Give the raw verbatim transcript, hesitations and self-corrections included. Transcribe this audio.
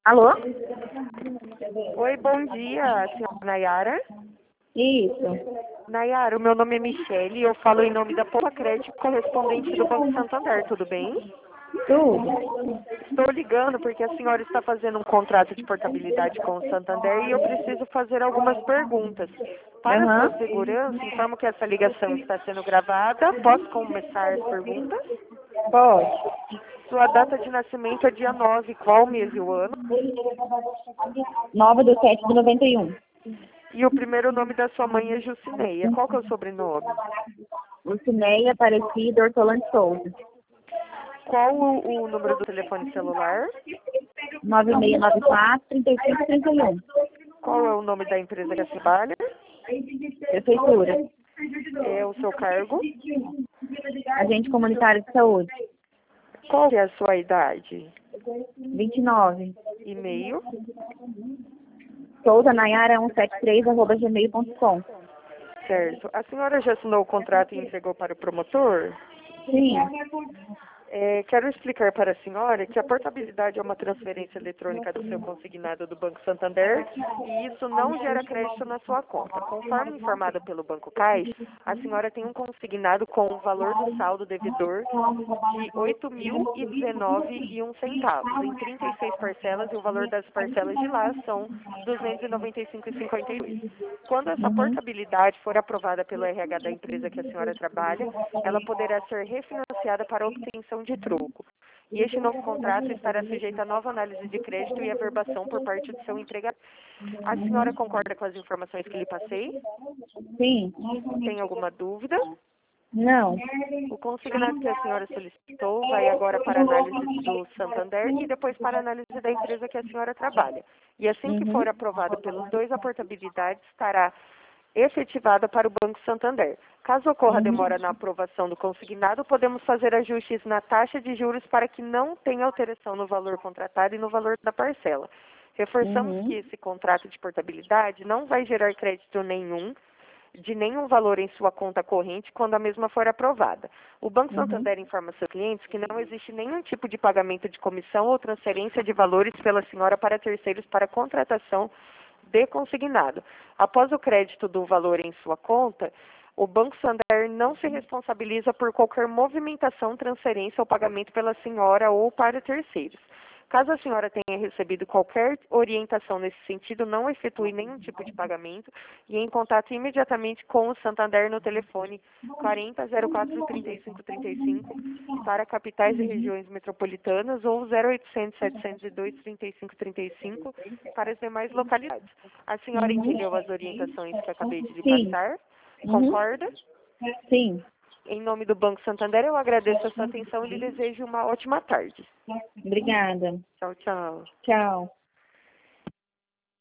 Alô? Oi, bom dia, senhora Nayara. Isso. Nayara, o meu nome é Michele e eu falo em nome da Poupa Crédito, correspondente do Banco Santander, tudo bem? Tudo? Estou ligando porque a senhora está fazendo um contrato de portabilidade com o Santander e eu preciso fazer algumas perguntas. Para Aham. sua segurança, informo que essa ligação está sendo gravada. Posso começar as perguntas? Pode. Sua data de nascimento é dia nove, qual mês e o ano? nove do sete de noventa e um. E o primeiro nome da sua mãe é Jucineia. Qual que é o sobrenome? Lucineia Aparecida Ortolante Souza. Qual o, o número do telefone celular? nove seis nove quatro, três cinco três um. Qual é o nome da empresa que trabalha? Prefeitura. É o seu cargo? Agente comunitário de saúde. Qual que é a sua idade? vinte e nove. E-mail? Souza Nayara cento e setenta e três, arroba gmail ponto com. Certo. A senhora já assinou o contrato e entregou para o promotor? Sim. É, quero explicar para a senhora que a portabilidade é uma transferência eletrônica do seu consignado do Banco Santander e isso não gera crédito na sua conta. Conforme informada pelo Banco Caixa, a senhora tem um consignado com o valor do saldo devedor de oito mil e dezenove reais e um centavo em trinta e seis parcelas e o valor das parcelas de lá são duzentos e noventa e cinco reais e cinquenta e dois centavos. Quando essa Uhum. portabilidade for aprovada pelo R H da empresa que a senhora trabalha, ela poderá ser refinanciada para obtenção de troco. E este novo contrato estará sujeito a nova análise de crédito e averbação por parte do seu empregador. A senhora concorda com as informações que lhe passei? Sim. Tem alguma dúvida? Não. O consignado que a senhora solicitou vai agora para a análise do Santander e depois para a análise da empresa que a senhora trabalha. E assim que Uhum. for aprovado pelos dois, a portabilidade estará efetivada para o Banco Santander. Caso ocorra Uhum. demora na aprovação do consignado, podemos fazer ajustes na taxa de juros para que não tenha alteração no valor contratado e no valor da parcela. Reforçamos que Uhum. esse contrato de portabilidade não vai gerar crédito nenhum, de nenhum valor em sua conta corrente quando a mesma for aprovada. O Banco Uhum. Santander informa seus clientes que não existe nenhum tipo de pagamento de comissão ou transferência de valores pela senhora para terceiros para contratação de consignado. Após o crédito do valor em sua conta, o Banco Santander não se responsabiliza por qualquer movimentação, transferência ou pagamento pela senhora ou para terceiros. Caso a senhora tenha recebido qualquer orientação nesse sentido, não efetue nenhum tipo de pagamento e em contato imediatamente com o Santander no telefone quarenta, zero quatro, trinta e cinco, trinta e cinco para capitais e regiões metropolitanas ou zero oitocentos, setecentos e dois, trinta e cinco, trinta e cinco para as demais localidades. A senhora Uhum. entendeu as orientações que acabei de lhe Sim. passar? Uhum. Concorda? Sim. Em nome do Banco Santander, eu agradeço a sua atenção e lhe desejo uma ótima tarde. Obrigada. Tchau, tchau. Tchau.